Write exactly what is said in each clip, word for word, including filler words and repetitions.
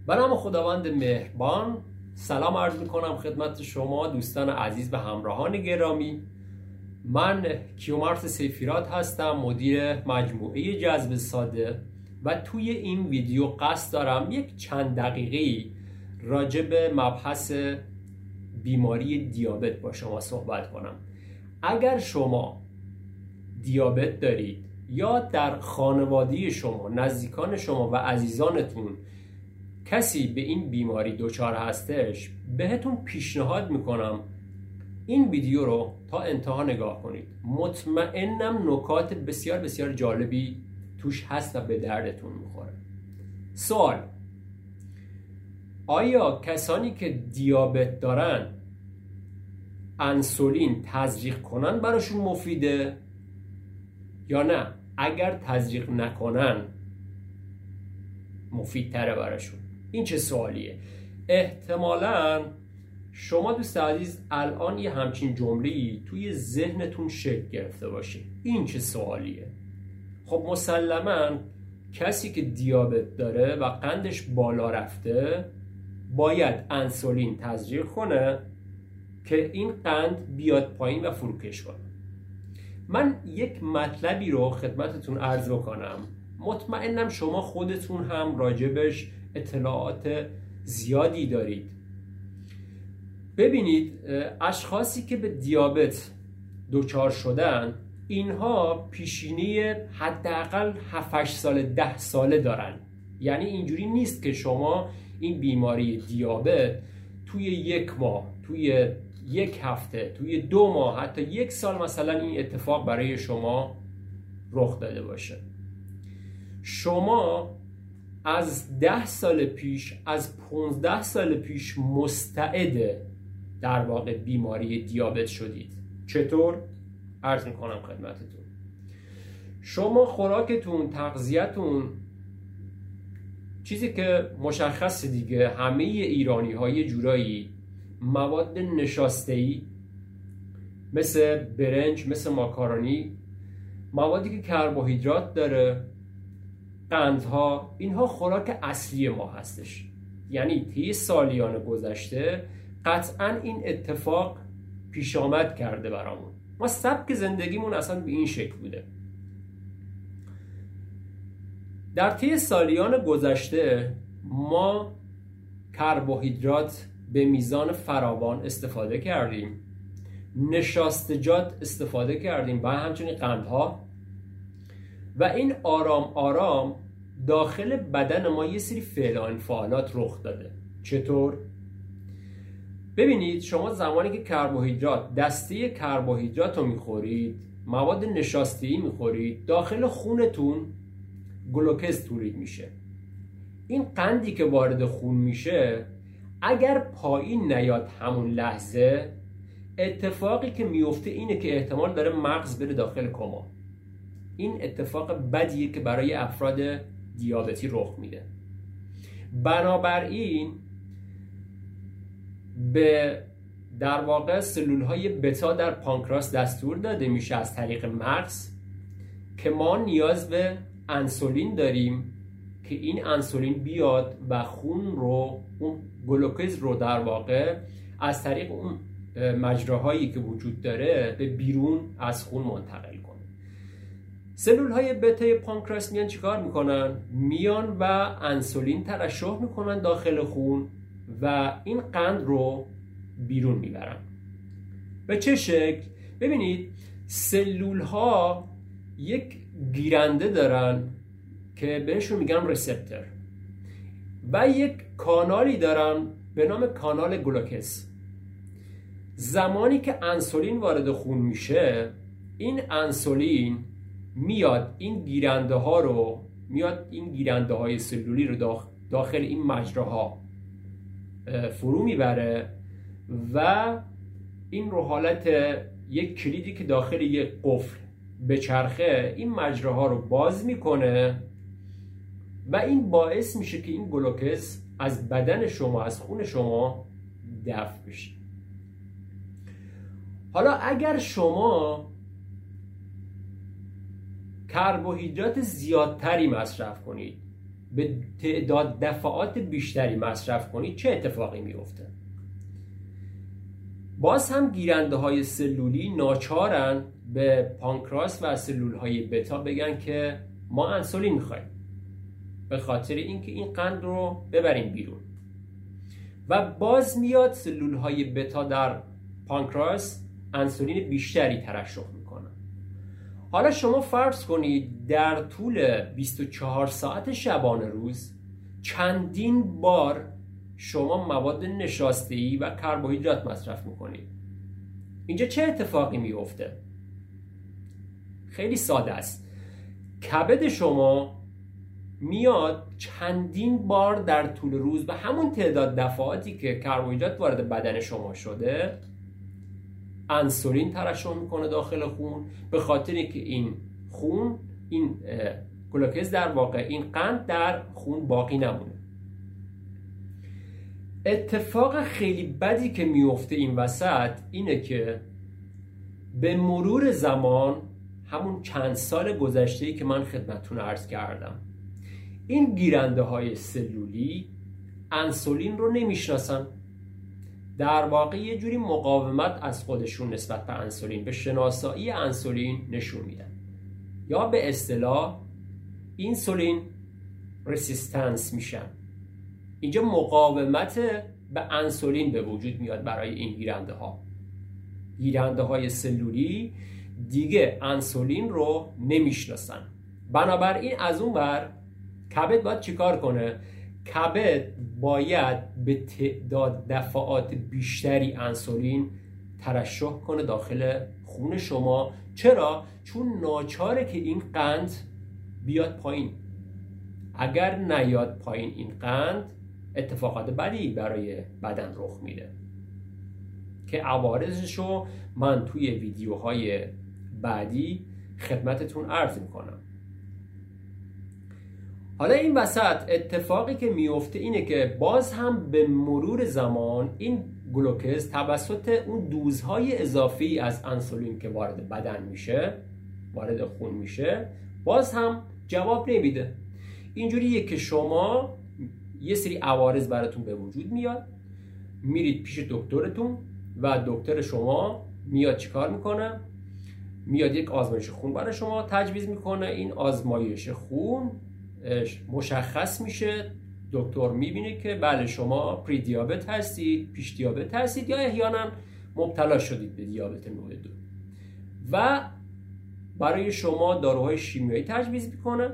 به نام خداوند مهربان سلام عرض میکنم خدمت شما دوستان عزیز و همراهان گرامی. من کیومرث سیفیراد هستم، مدیر مجموعه جذب ساده، و توی این ویدیو قصد دارم یک چند دقیقه‌ای راجع به مبحث بیماری دیابت با شما صحبت کنم. اگر شما دیابت دارید یا در خانواده شما، نزدیکان شما و عزیزانتون کسی به این بیماری دچار هستش، بهتون پیشنهاد میکنم این ویدیو رو تا انتها نگاه کنید. مطمئنم نکات بسیار بسیار جالبی توش هست و به دردتون میخوره. سوال: آیا کسانی که دیابت دارن انسولین تزریق کنن براشون مفیده یا نه اگر تزریق نکنن مفیدتره براشون؟ این چه سوالیه؟ احتمالاً شما دوست عزیز الان یه همچین جمله‌ای توی ذهنتون شکل گرفته باشه. این چه سوالیه؟ خب مسلماً کسی که دیابت داره و قندش بالا رفته باید انسولین تزریق کنه که این قند بیاد پایین و فروکش کنه. من یک مطلبی رو خدمتتون عرض بکنم، مطمئنم شما خودتون هم راجبش اطلاعات زیادی دارید. ببینید، اشخاصی که به دیابت دچار شدن اینها پیشینه حداقل هفت هشت سال ده ساله دارن. یعنی اینجوری نیست که شما این بیماری دیابت توی یک ماه، توی یک هفته، توی دو ماه، حتی یک سال مثلا این اتفاق برای شما رخ داده باشه. شما از ده سال پیش، از پونزده سال پیش مستعد در واقع بیماری دیابت شدید. چطور؟ عرض میکنم خدمتتون. شما خوراکتون، تغذیتون، چیزی که مشخص دیگه، همه ایرانی های جورایی مواد نشاسته‌ای مثل برنج، مثل ماکارونی، موادی که کربوهیدرات داره، قندها، اینها خوراک اصلی ما هستش. یعنی طی سالیان گذشته قطعا این اتفاق پیش آمد کرده برامون. ما سبک زندگیمون اصلا به این شکل بوده. در طی سالیان گذشته ما کربوهیدرات به میزان فراوان استفاده کردیم، نشاستجات استفاده کردیم و همچنین قندها، و این آرام آرام داخل بدن ما یه سری فعل و انفعالات رخ داده. چطور؟ ببینید، شما زمانی که کربوهیدرات، دسته کربوهیدرات رو میخورید، مواد نشاسته‌ای میخورید، داخل خونتون گلوکز تولید میشه. این قندی که وارد خون میشه اگر پایین نیاد همون لحظه، اتفاقی که میفته اینه که احتمال داره مغز بره داخل کما. این اتفاق بدیه که برای افراد دیابتی رخ میده. بنابراین به در واقع سلول های بتا در پانکراس دستور داده میشه از طریق مغز که ما نیاز به انسولین داریم که این انسولین بیاد و خون رو، اون گلوکز رو در واقع از طریق اون مجراهایی که وجود داره به بیرون از خون منتقل کنه. سلول های بتا پانکراس میان چیکار میکنن؟ میان و انسولین ترشح میکنن داخل خون و این قند رو بیرون میبرن. به چه شکل؟ ببینید، سلول ها یک گیرنده دارن که بهشون میگم ریسپتور و یک کانالی دارن به نام کانال گلوکز. زمانی که انسولین وارد خون میشه، این انسولین میاد این گیرنده ها رو میاد این گیرنده های سلولی رو داخل این مجراها فرو میبره و این رو حالت یک کلیدی که داخل یک قفل به چرخه این مجراها رو باز میکنه و این باعث میشه که این گلوکز از بدن شما، از خون شما دفع بشه. حالا اگر شما کربوهیدرات زیادتری مصرف کنید، به تعداد دفعات بیشتری مصرف کنید چه اتفاقی میفته؟ باز هم گیرنده های سلولی ناچارن به پانکراس و سلول های بتا بگن که ما انسولین میخوایم، به خاطر اینکه این قند رو ببریم بیرون. و باز میاد سلول های بتا در پانکراس انسولین بیشتری ترشح میکنن. حالا شما فرض کنید در طول بیست و چهار ساعت شبانه روز چندین بار شما مواد نشاسته‌ای و کربوهیدرات مصرف میکنید. اینجا چه اتفاقی میفته؟ خیلی ساده است. کبد شما میاد چندین بار در طول روز به همون تعداد دفعاتی که کربوهیدرات وارد بدن شما شده انسولین ترشح میکنه داخل خون، به خاطر اینکه این خون این گلوکز در واقع این قند در خون باقی نمونه. اتفاق خیلی بدی که میفته این وسط اینه که به مرور زمان، همون چند سال گذشته‌ای که من خدمتتون عرض کردم، این گیرنده های سلولی انسولین رو نمیشناسن. در واقع یه جوری مقاومت از خودشون نسبت به انسولین، به شناسایی انسولین نشون میدن، یا به اصطلاح اینسولین رزिस्टنس میشن. اینجا مقاومت به انسولین به وجود میاد برای این گیرنده ها. گیرنده های سلولی دیگه انسولین رو نمیشناسن. بنابراین از اون بر کبد باید چیکار کنه؟ کبد باید به تعداد دفعات بیشتری انسولین ترشح کنه داخل خون شما. چرا؟ چون ناچاره که این قند بیاد پایین. اگر نیاد پایین این قند، اتفاقات بدی برای بدن رخ میده که عوارضشو من توی ویدیوهای بعدی خدمتتون عرض میکنم. حالا این وسط اتفاقی که میفته اینه که باز هم به مرور زمان این گلوکز توسط اون دوزهای اضافی از انسولین که وارد بدن میشه، وارد خون میشه، باز هم جواب نمیده. اینجوریه که شما یه سری عوارض براتون به وجود میاد، میرید پیش دکترتون و دکتر شما میاد چیکار میکنه؟ میاد یک آزمایش خون برای شما تجویز میکنه. این آزمایش خون مشخص میشه، دکتر میبینه که بله شما پری دیابت هستید، پیش دیابت هستید، یا احیانا مبتلا شدید به دیابت نوع دو و برای شما داروهای شیمیایی تجویز میکنه.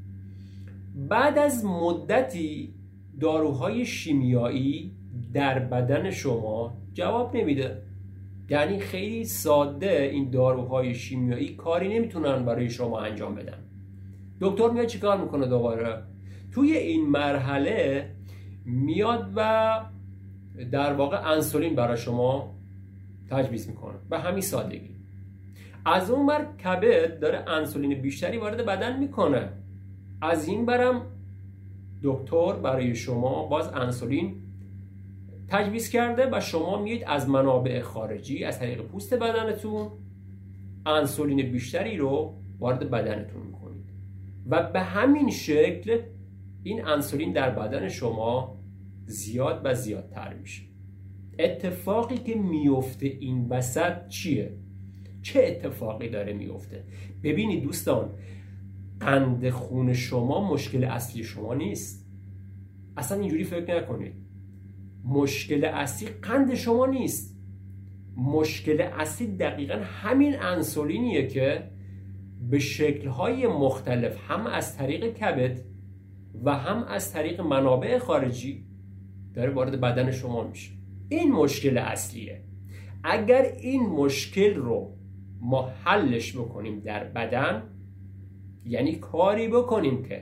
بعد از مدتی داروهای شیمیایی در بدن شما جواب نمیده. یعنی خیلی ساده این داروهای شیمیایی کاری نمیتونن برای شما انجام بدن. دکتر میاد چیکار میکنه؟ دوباره توی این مرحله میاد و در واقع انسولین برای شما تجویز میکنه به همین سادگی. از اون بر کبد داره انسولین بیشتری وارد بدن میکنه، از این برم دکتر برای شما باز انسولین تجویز کرده و شما میید از منابع خارجی از طریق پوست بدنتون انسولین بیشتری رو وارد بدنتون میکنید و به همین شکل این انسولین در بدن شما زیاد و زیادتر میشه. اتفاقی که میفته این وسط چیه؟ چه اتفاقی داره میفته؟ ببینید دوستان، قند خون شما مشکل اصلی شما نیست. اصلا اینجوری فکر نکنید. مشکل اصلی قند شما نیست. مشکل اصلی دقیقا همین انسولینیه که به شکل‌های مختلف هم از طریق کبد و هم از طریق منابع خارجی داره وارد بدن شما میشه. این مشکل اصلیه. اگر این مشکل رو ما حلش بکنیم در بدن، یعنی کاری بکنیم که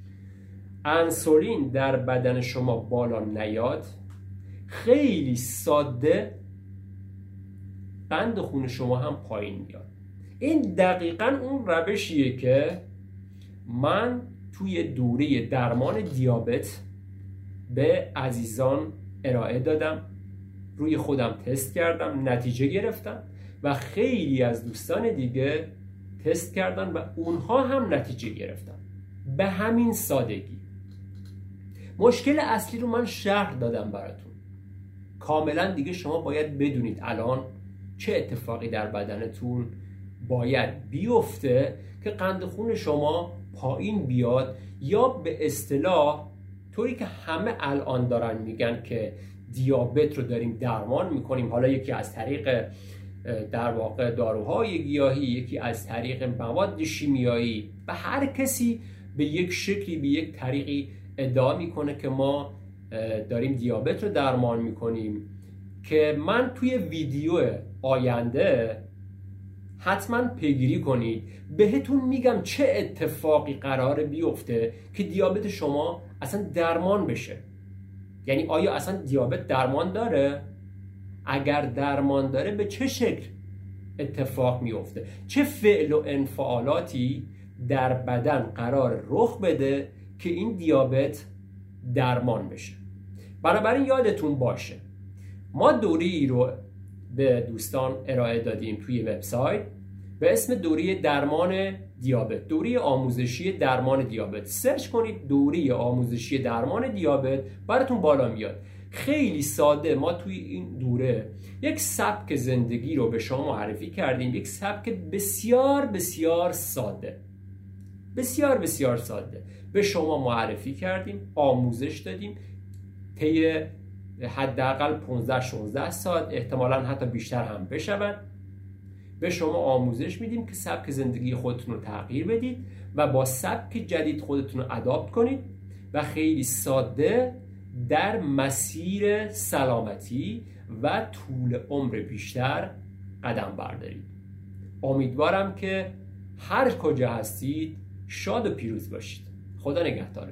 انسولین در بدن شما بالا نیاد، خیلی ساده قند خون شما هم پایین میاد. این دقیقاً اون روشیه که من توی دوره درمان دیابت به عزیزان ارائه دادم، روی خودم تست کردم، نتیجه گرفتم و خیلی از دوستان دیگه تست کردن و اونها هم نتیجه گرفتن. به همین سادگی. مشکل اصلی رو من شرح دادم براتون. کاملا دیگه شما باید بدونید الان چه اتفاقی در بدنتون باید بیفته که قند خون شما پایین بیاد، یا به اصطلاح طوری که همه الان دارن میگن که دیابت رو داریم درمان میکنیم، حالا یکی از طریق در واقع داروهای گیاهی، یکی از طریق مواد شیمیایی، و هر کسی به یک شکلی به یک طریقی ادعا میکنه که ما داریم دیابت رو درمان میکنیم، که من توی ویدیو آینده حتما پیگیری کنید، بهتون میگم چه اتفاقی قراره بیفته که دیابت شما اصلا درمان بشه. یعنی آیا اصلا دیابت درمان داره؟ اگر درمان داره به چه شکل اتفاق میفته؟ چه فعل و انفعالاتی در بدن قرار رخ بده که این دیابت درمان بشه؟ بنابراین یادتون باشه ما دوری رو به دوستان ارائه دادیم توی وبسایت به اسم دوره درمان دیابت، دوره آموزشی درمان دیابت. سرچ کنید دوره آموزشی درمان دیابت، براتون بالا میاد. خیلی ساده ما توی این دوره یک سبک زندگی رو به شما معرفی کردیم، یک سبک بسیار بسیار ساده، بسیار بسیار ساده به شما معرفی کردیم، آموزش دادیم طی حداقل پانزده شانزده ساعت، احتمالاً حتی بیشتر هم بشود. به شما آموزش میدیم که سبک زندگی خودتون رو تغییر بدید و با سبک جدید خودتون رو اداپت کنید و خیلی ساده در مسیر سلامتی و طول عمر بیشتر قدم بردارید. امیدوارم که هر کجا هستید شاد و پیروز باشید. خدا نگهدار.